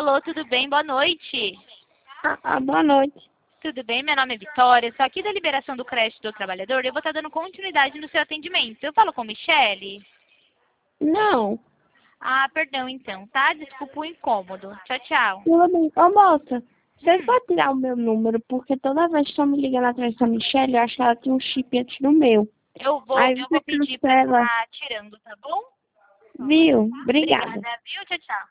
Alô, tudo bem? Boa noite. Boa noite. Tudo bem? Meu nome é Vitória, sou aqui da Liberação do Crédito do Trabalhador e eu vou estar dando continuidade no seu atendimento. Eu falo com Michele? Não. Ah, perdão então, tá? Desculpa o incômodo. Tchau, tchau. Tudo bem. Ô, moça, você pode tirar o meu número, porque toda vez que estão me ligando atrás da Michelle, eu acho que ela tem um chip antes do meu. Eu Aí vou você pedir pra cancela. estar tirando, tá bom? Viu? Obrigada. Obrigada, viu? Tchau, tchau.